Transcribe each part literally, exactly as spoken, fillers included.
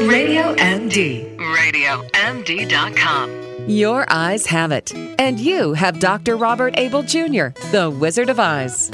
Radio M D. radio M D dot com. Your eyes have it. And you have Doctor Robert Abel Junior, the Wizard of Eyes.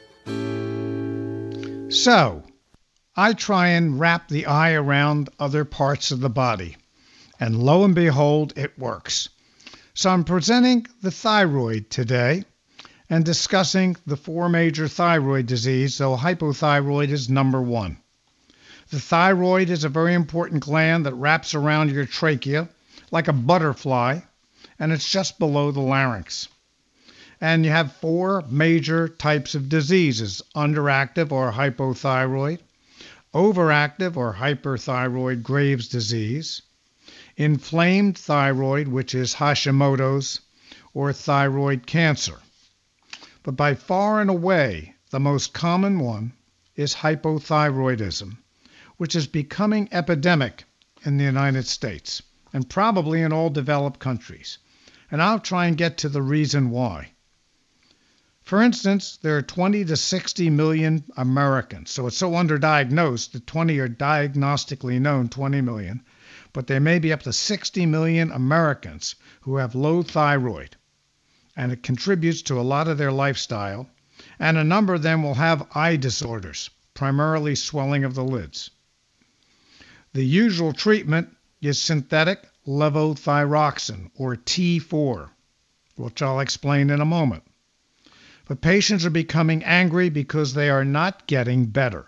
So, I try and wrap the eye around other parts of the body. And lo and behold, it works. So I'm presenting the thyroid today and discussing the four major thyroid diseases, though hypothyroid is number one. The thyroid is a very important gland that wraps around your trachea like a butterfly, and it's just below the larynx. And you have four major types of diseases: underactive or hypothyroid, overactive or hyperthyroid Graves' disease, inflamed thyroid, which is Hashimoto's, or thyroid cancer. But by far and away, the most common one is hypothyroidism, which is becoming epidemic in the United States and probably in all developed countries. And I'll try and get to the reason why. For instance, there are twenty to sixty million Americans, so it's so underdiagnosed that twenty are diagnostically known, twenty million, but there may be up to sixty million Americans who have low thyroid, and it contributes to a lot of their lifestyle, and a number of them will have eye disorders, primarily swelling of the lids. The usual treatment is synthetic levothyroxine, or T four, which I'll explain in a moment. But patients are becoming angry because they are not getting better.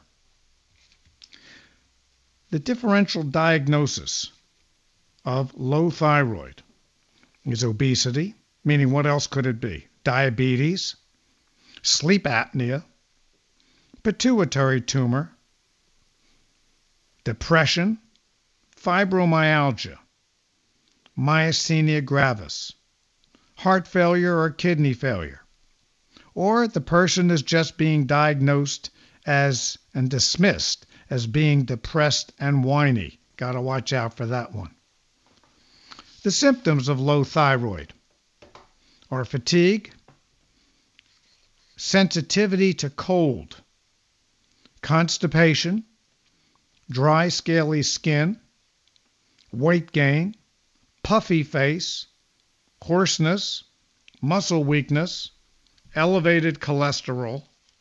The differential diagnosis of low thyroid is obesity, meaning what else could it be? Diabetes, sleep apnea, pituitary tumor, depression, fibromyalgia, myasthenia gravis, heart failure or kidney failure, or the person is just being diagnosed as and dismissed as being depressed and whiny. Got to watch out for that one. The symptoms of low thyroid are fatigue, sensitivity to cold, constipation, dry scaly skin, weight gain, puffy face, hoarseness, muscle weakness, elevated cholesterol,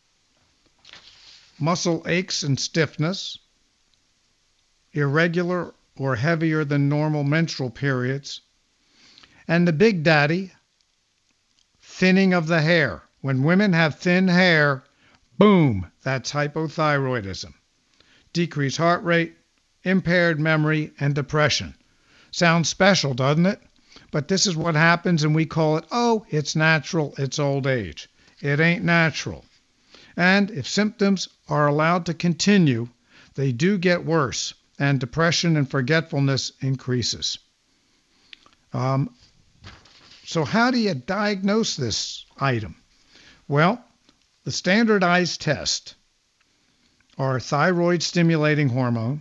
muscle aches and stiffness, irregular or heavier than normal menstrual periods, and the big daddy, thinning of the hair. When women have thin hair, boom, that's hypothyroidism. Decreased heart rate, impaired memory, and depression. Sounds special, doesn't it? But this is what happens, and we call it, oh, it's natural, it's old age. It ain't natural. And if symptoms are allowed to continue, they do get worse, and depression and forgetfulness increases. Um, so how do you diagnose this item? Well, the standardized test are thyroid stimulating hormone,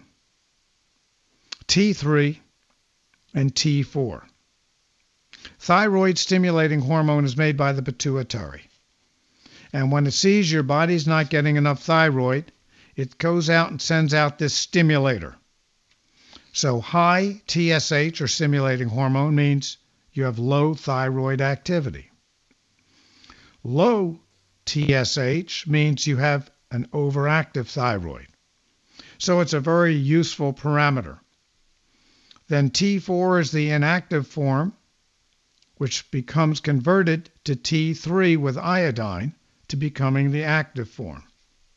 T three, and T four. Thyroid stimulating hormone is made by the pituitary. And when it sees your body's not getting enough thyroid, it goes out and sends out this stimulator. So high T S H, or stimulating hormone, means you have low thyroid activity. Low T S H means you have an overactive thyroid. So it's a very useful parameter. Then T four is the inactive form, which becomes converted to T three with iodine to becoming the active form.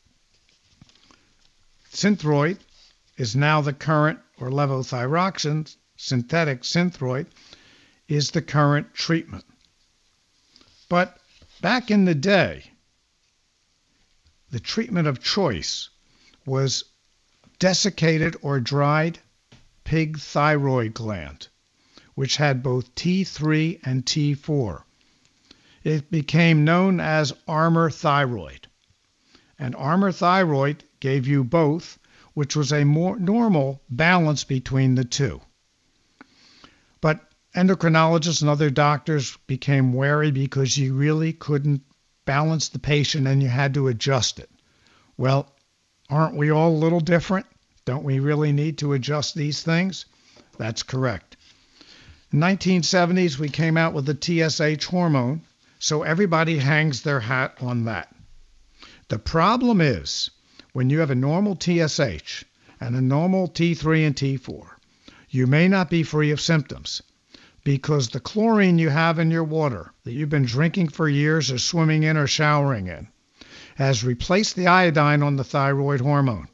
Synthroid is now the current, or levothyroxine, synthetic Synthroid, is the current treatment. But back in the day, the treatment of choice was desiccated or dried pig thyroid gland, which had both T three and T four. It became known as Armour thyroid. And Armour thyroid gave you both, which was a more normal balance between the two. But endocrinologists and other doctors became wary because you really couldn't balance the patient and you had to adjust it. Well, aren't we all a little different? Don't we really need to adjust these things? That's correct. In the nineteen seventies, we came out with the T S H hormone, so everybody hangs their hat on that. The problem is, when you have a normal T S H and a normal T three and T four, you may not be free of symptoms because the chlorine you have in your water that you've been drinking for years or swimming in or showering in has replaced the iodine on the thyroid hormone.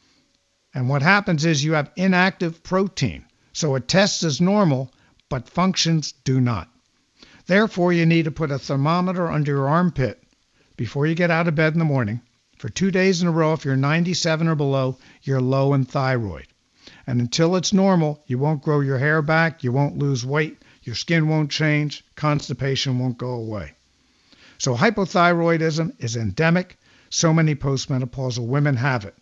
And what happens is you have inactive protein. So it tests as normal, but functions do not. Therefore, you need to put a thermometer under your armpit before you get out of bed in the morning. For two days in a row, if you're ninety-seven or below, you're low in thyroid. And until it's normal, you won't grow your hair back, you won't lose weight, your skin won't change, constipation won't go away. So hypothyroidism is endemic. So many postmenopausal women have it.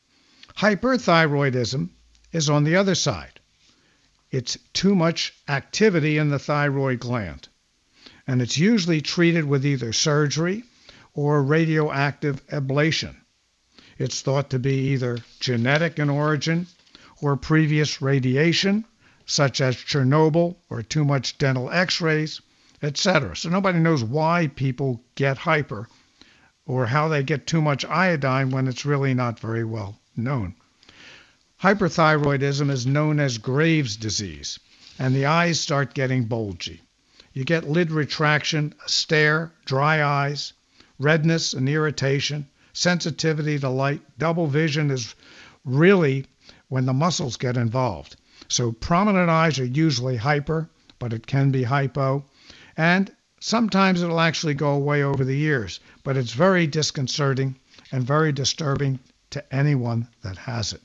Hyperthyroidism is on the other side. It's too much activity in the thyroid gland. And it's usually treated with either surgery or radioactive ablation. It's thought to be either genetic in origin or previous radiation, such as Chernobyl or too much dental x-rays, et cetera. So nobody knows why people get hyper or how they get too much iodine when it's really not very well known. Hyperthyroidism is known as Graves' disease, and the eyes start getting bulgy. You get lid retraction, a stare, dry eyes, redness and irritation, sensitivity to light. Double vision is really when the muscles get involved. So prominent eyes are usually hyper, but it can be hypo. And sometimes it'll actually go away over the years, but it's very disconcerting and very disturbing to anyone that has it.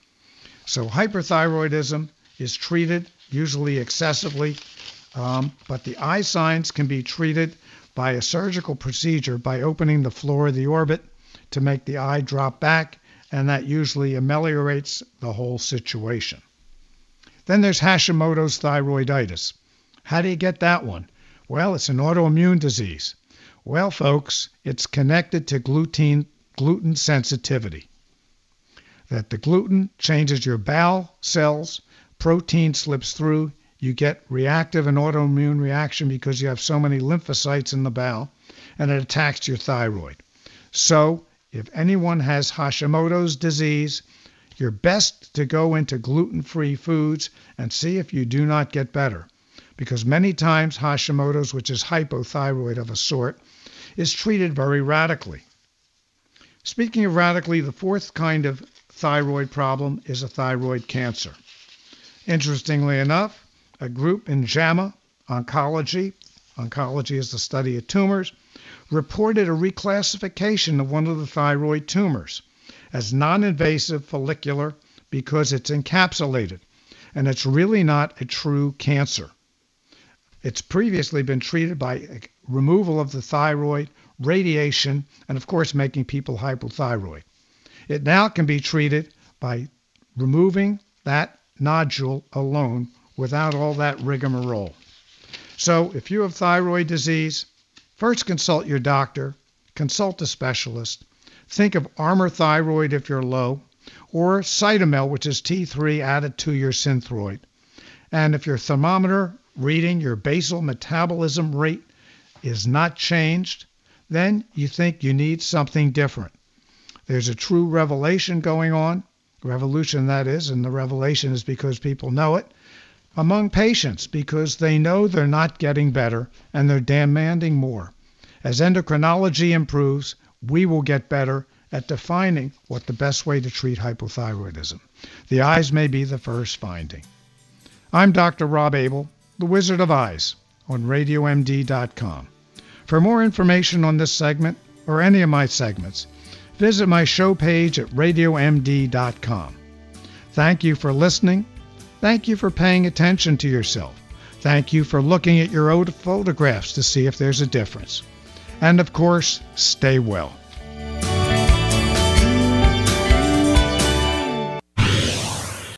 So hyperthyroidism is treated, usually excessively, um, but the eye signs can be treated by a surgical procedure by opening the floor of the orbit to make the eye drop back, and that usually ameliorates the whole situation. Then there's Hashimoto's thyroiditis. How do you get that one? Well, it's an autoimmune disease. Well, folks, it's connected to gluten, gluten sensitivity. That the gluten changes your bowel cells, protein slips through, you get reactive and autoimmune reaction because you have so many lymphocytes in the bowel, and it attacks your thyroid. So if anyone has Hashimoto's disease, you're best to go into gluten-free foods and see if you do not get better. Because many times Hashimoto's, which is hypothyroid of a sort, is treated very radically. Speaking of radically, the fourth kind of thyroid problem is a thyroid cancer. Interestingly enough, a group in JAMA Oncology, oncology is the study of tumors, reported a reclassification of one of the thyroid tumors as non-invasive follicular because it's encapsulated, and it's really not a true cancer. It's previously been treated by removal of the thyroid, radiation, and of course making people hypothyroid. It now can be treated by removing that nodule alone without all that rigmarole. So if you have thyroid disease, first consult your doctor, consult a specialist. Think of Armour Thyroid if you're low, or Cytomel, which is T three added to your Synthroid. And if your thermometer reading your basal metabolism rate is not changed, then you think you need something different. There's a true revelation going on, revolution that is, and the revelation is because people know it, among patients because they know they're not getting better and they're demanding more. As endocrinology improves, we will get better at defining what the best way to treat hypothyroidism. The eyes may be the first finding. I'm Doctor Rob Abel, the Wizard of Eyes, on radio M D dot com. For more information on this segment or any of my segments, visit my show page at radio M D dot com. Thank you for listening. Thank you for paying attention to yourself. Thank you for looking at your old photographs to see if there's a difference. And of course, stay well.